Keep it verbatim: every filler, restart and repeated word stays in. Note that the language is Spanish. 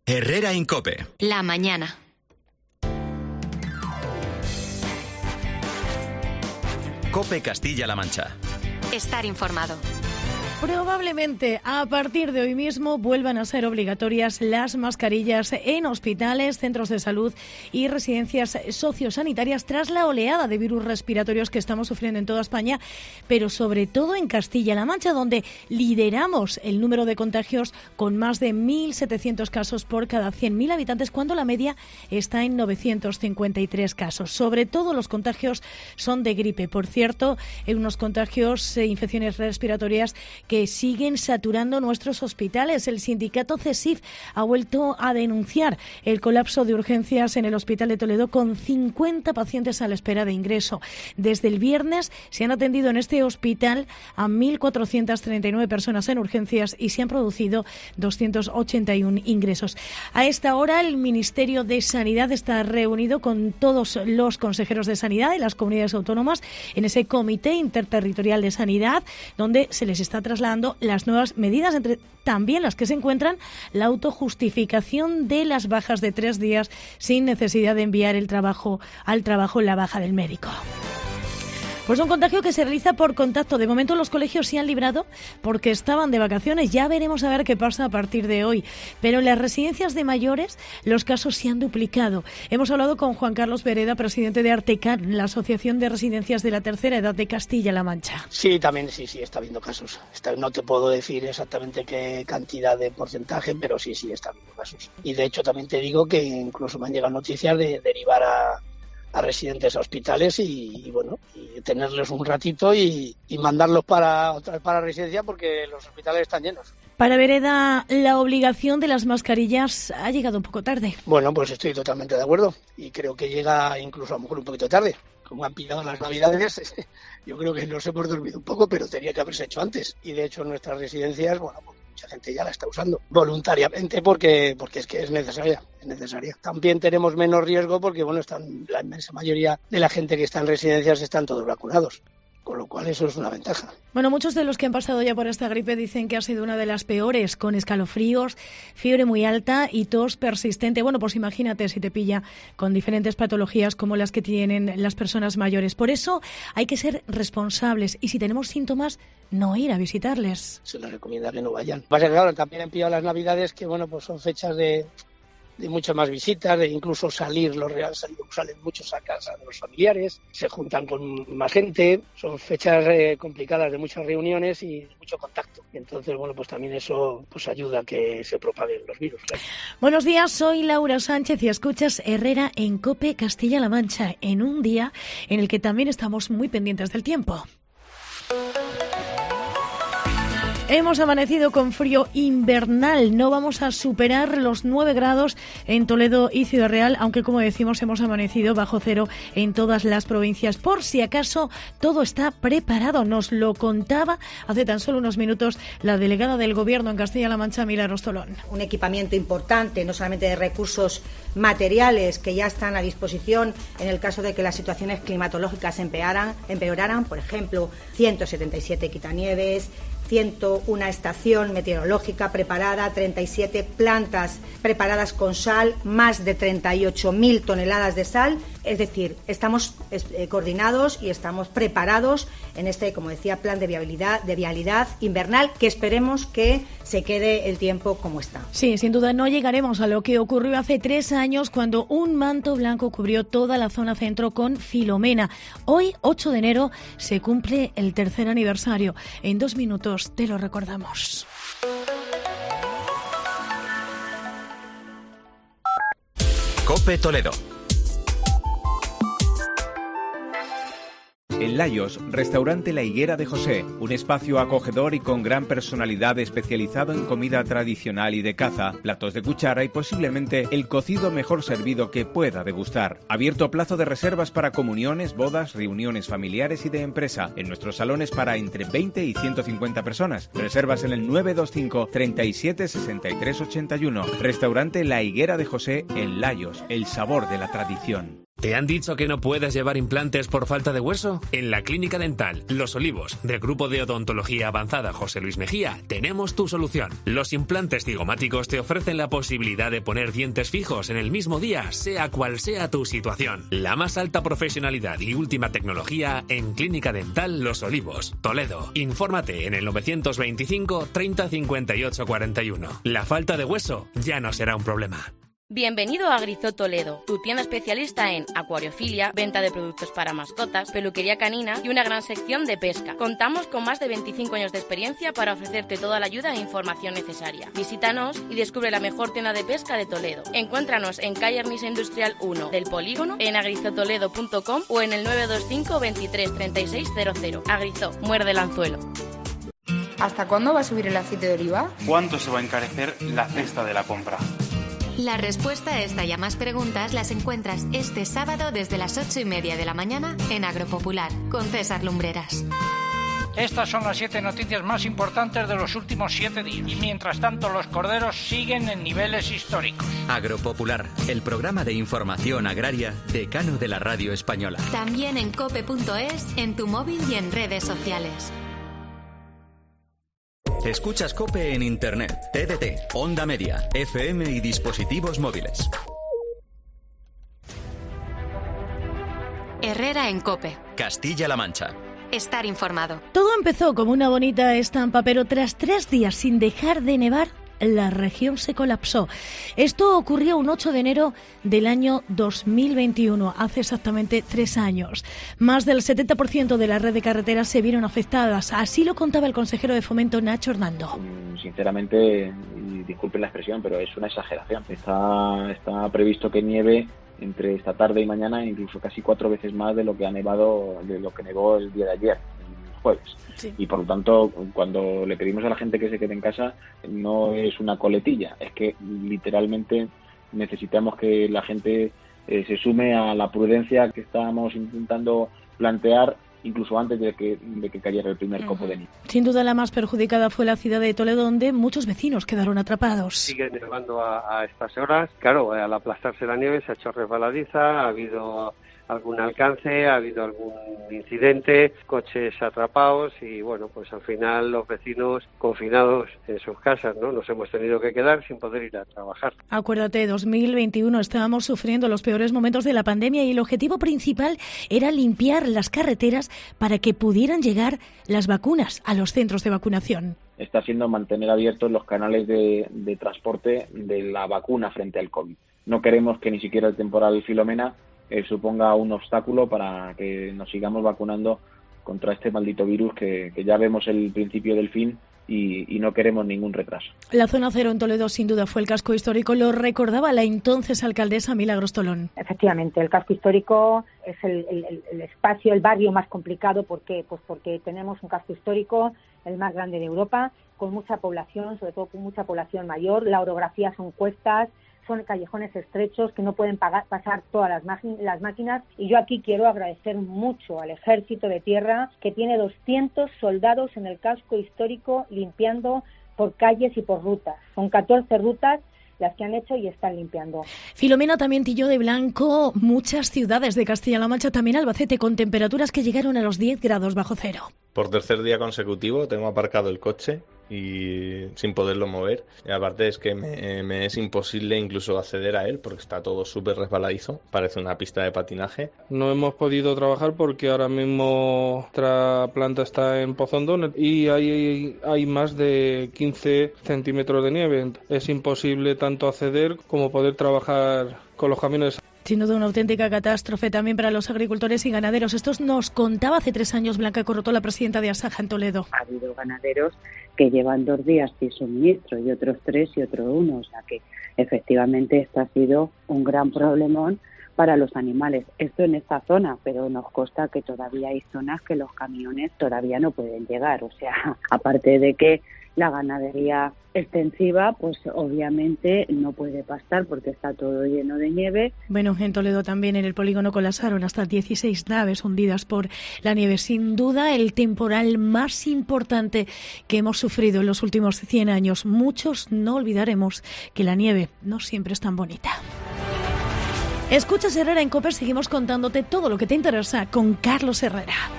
Herrera en COPE. La mañana. COPE Castilla-La Mancha. Estar informado. Probablemente a partir de hoy mismo vuelvan a ser obligatorias las mascarillas en hospitales, centros de salud y residencias sociosanitarias tras la oleada de virus respiratorios que estamos sufriendo en toda España, pero sobre todo en Castilla-La Mancha, donde lideramos el número de contagios con más de mil setecientos casos por cada cien mil habitantes, cuando la media está en novecientos cincuenta y tres casos. Sobre todo los contagios son de gripe. Por cierto, en unos contagios e infecciones respiratorias que siguen saturando nuestros hospitales. El sindicato CESIF ha vuelto a denunciar el colapso de urgencias en el Hospital de Toledo, con cincuenta pacientes a la espera de ingreso. Desde el viernes se han atendido en este hospital a mil cuatrocientas treinta y nueve personas en urgencias y se han producido doscientos ochenta y uno ingresos. A esta hora el Ministerio de Sanidad está reunido con todos los consejeros de sanidad de las comunidades autónomas en ese Comité Interterritorial de Sanidad, donde se les está trasladando las nuevas medidas, entre también las que se encuentran la autojustificación de las bajas de tres días sin necesidad de enviar el trabajo al trabajo la baja del médico. Pues un contagio que se realiza por contacto. De momento los colegios se han librado porque estaban de vacaciones. Ya veremos a ver qué pasa a partir de hoy. Pero en las residencias de mayores los casos se han duplicado. Hemos hablado con Juan Carlos Vereda, presidente de Artecan, la Asociación de Residencias de la Tercera Edad de Castilla-La Mancha. Sí, también sí, sí, está habiendo casos. Está, no te puedo decir exactamente qué cantidad de porcentaje, pero sí, sí, está habiendo casos. Y de hecho también te digo que incluso me han llegado noticias de derivar a... a residentes a hospitales y, y bueno, y tenerles un ratito y, y mandarlos para otra para residencia porque los hospitales están llenos. Para Vereda, la obligación de las mascarillas ha llegado un poco tarde. Bueno, pues estoy totalmente de acuerdo y creo que llega incluso a lo mejor un poquito tarde. Como han pillado las navidades, yo creo que nos hemos dormido un poco, pero tenía que haberse hecho antes. Y de hecho en nuestras residencias, bueno, pues mucha gente ya la está usando voluntariamente porque porque es que es necesaria, es necesaria. También tenemos menos riesgo porque, bueno, están la inmensa mayoría de la gente que está en residencias están todos vacunados. Con lo cual eso es una ventaja. Bueno, muchos de los que han pasado ya por esta gripe dicen que ha sido una de las peores, con escalofríos, fiebre muy alta y tos persistente. Bueno, pues imagínate si te pilla con diferentes patologías como las que tienen las personas mayores. Por eso hay que ser responsables y si tenemos síntomas, no ir a visitarles. Se les recomienda que no vayan. Pasa que claro, también han pillado las navidades, que bueno, pues son fechas de... de muchas más visitas, de incluso salir, los reales salen muchos a casa de los familiares, se juntan con más gente, son fechas eh, complicadas de muchas reuniones y mucho contacto. Entonces, bueno, pues también eso pues ayuda a que se propaguen los virus. Claro. Buenos días, soy Laura Sánchez y escuchas Herrera en COPE Castilla-La Mancha, en un día en el que también estamos muy pendientes del tiempo. Hemos amanecido con frío invernal, no vamos a superar los nueve grados en Toledo y Ciudad Real, aunque como decimos hemos amanecido bajo cero en todas las provincias. Por si acaso todo está preparado, nos lo contaba hace tan solo unos minutos la delegada del Gobierno en Castilla-La Mancha, Milagros Tolón. Un equipamiento importante, no solamente de recursos materiales que ya están a disposición en el caso de que las situaciones climatológicas empeoraran, empeoraran por ejemplo, ciento setenta y siete quitanieves, ciento uno estación meteorológica preparada, treinta y siete plantas preparadas con sal, más de treinta y ocho mil toneladas de sal. Es decir, estamos eh, coordinados y estamos preparados en este, como decía, plan de viabilidad, de vialidad invernal, que esperemos que se quede el tiempo como está. Sí, sin duda no llegaremos a lo que ocurrió hace tres años cuando un manto blanco cubrió toda la zona centro con Filomena. Hoy, ocho de enero, se cumple el tercer aniversario. En dos minutos te lo recordamos. COPE Toledo. En Layos, restaurante La Higuera de José, un espacio acogedor y con gran personalidad especializado en comida tradicional y de caza, platos de cuchara y posiblemente el cocido mejor servido que pueda degustar. Abierto a plazo de reservas para comuniones, bodas, reuniones familiares y de empresa, en nuestros salones para entre veinte y ciento cincuenta personas. Reservas en el nueve dos cinco, treinta y siete, sesenta y tres ochenta y uno. Restaurante La Higuera de José en Layos, el sabor de la tradición. ¿Te han dicho que no puedes llevar implantes por falta de hueso? En la Clínica Dental Los Olivos, del Grupo de Odontología Avanzada José Luis Mejía, tenemos tu solución. Los implantes cigomáticos te ofrecen la posibilidad de poner dientes fijos en el mismo día, sea cual sea tu situación. La más alta profesionalidad y última tecnología en Clínica Dental Los Olivos, Toledo. Infórmate en el novecientos veinticinco treinta cincuenta y ocho cuarenta y uno. La falta de hueso ya no será un problema. Bienvenido a Grisó Toledo, tu tienda especialista en acuariofilia, venta de productos para mascotas, peluquería canina y una gran sección de pesca. Contamos con más de veinticinco años de experiencia para ofrecerte toda la ayuda e información necesaria. Visítanos y descubre la mejor tienda de pesca de Toledo. Encuéntranos en calle Arnisa Industrial uno del Polígono, en agrizotoledo punto com o en el nueve dos cinco veintitrés treinta y seis cero cero. Agrizó, muerde el anzuelo. ¿Hasta cuándo va a subir el aceite de oliva? ¿Cuánto se va a encarecer la cesta de la compra? La respuesta a esta y a más preguntas las encuentras este sábado desde las ocho y media de la mañana en Agropopular, con César Lumbreras. Estas son las siete noticias más importantes de los últimos siete días. Y mientras tanto, los corderos siguen en niveles históricos. Agropopular, el programa de información agraria decano de la radio española. También en cope punto es, en tu móvil y en redes sociales. Escuchas COPE en Internet, T D T, Onda Media, F M y dispositivos móviles. Herrera en COPE. Castilla-La Mancha. Estar informado. Todo empezó como una bonita estampa, pero tras tres días sin dejar de nevar, la región se colapsó. Esto ocurrió un ocho de enero del año dos mil veintiuno, hace exactamente tres años. Más del setenta por ciento de la red de carreteras se vieron afectadas. Así lo contaba el consejero de Fomento, Nacho Hernando. Sinceramente, y disculpen la expresión, pero es una exageración. Está, está previsto que nieve entre esta tarde y mañana, incluso casi cuatro veces más de lo que ha nevado, de lo que nevó el día de ayer, el jueves. Sí. Y por lo tanto, cuando le pedimos a la gente que se quede en casa, no es una coletilla, es que literalmente necesitamos que la gente eh, se sume a la prudencia que estábamos intentando plantear incluso antes de que, de que cayera el primer copo de nieve. Sin duda la más perjudicada fue la ciudad de Toledo, donde muchos vecinos quedaron atrapados. Sigue nevando a, a estas horas. Claro, al aplastarse la nieve se ha hecho resbaladiza, ha habido algún alcance, ha habido algún incidente, coches atrapados y bueno, pues al final los vecinos confinados en sus casas, ¿no? Nos hemos tenido que quedar sin poder ir a trabajar. Acuérdate, dos mil veintiuno estábamos sufriendo los peores momentos de la pandemia y el objetivo principal era limpiar las carreteras para que pudieran llegar las vacunas a los centros de vacunación. Está siendo mantener abiertos los canales de, de transporte de la vacuna frente al COVID. No queremos que ni siquiera el temporal Filomena Eh, suponga un obstáculo para que nos sigamos vacunando contra este maldito virus que, que ya vemos el principio del fin y, y no queremos ningún retraso. La zona cero en Toledo sin duda fue el casco histórico, lo recordaba la entonces alcaldesa Milagros Tolón. Efectivamente, el casco histórico es el, el, el espacio, el barrio más complicado. ¿Por qué? Pues porque tenemos un casco histórico, el más grande de Europa, con mucha población, sobre todo con mucha población mayor. La orografía son cuestas, son callejones estrechos que no pueden pagar, pasar todas las, las máquinas, y yo aquí quiero agradecer mucho al Ejército de Tierra, que tiene doscientos soldados en el casco histórico limpiando por calles y por rutas. Son catorce rutas las que han hecho y están limpiando. Filomena también tilló de blanco muchas ciudades de Castilla-La Mancha, también Albacete, con temperaturas que llegaron a los diez grados bajo cero. Por tercer día consecutivo tengo aparcado el coche y sin poderlo mover. Y aparte es que me, me es imposible incluso acceder a él porque está todo súper resbaladizo, parece una pista de patinaje. No hemos podido trabajar porque ahora mismo nuestra planta está en Pozondón y hay, hay más de quince centímetros de nieve. Es imposible tanto acceder como poder trabajar con los camiones. Sin duda una auténtica catástrofe también para los agricultores y ganaderos. Esto nos contaba hace tres años Blanca Corrotó, la presidenta de Asaja en Toledo. Ha habido ganaderos que llevan dos días sin suministro y otros tres y otro uno. O sea que efectivamente esto ha sido un gran problemón para los animales. Esto en esta zona, pero nos consta que todavía hay zonas que los camiones todavía no pueden llegar. O sea, aparte de que la ganadería extensiva, pues obviamente no puede pastar porque está todo lleno de nieve. Bueno, en Toledo también en el polígono colapsaron hasta dieciséis naves hundidas por la nieve. Sin duda el temporal más importante que hemos sufrido en los últimos cien años. Muchos no olvidaremos que la nieve no siempre es tan bonita. Escuchas Herrera en COPE, seguimos contándote todo lo que te interesa con Carlos Herrera.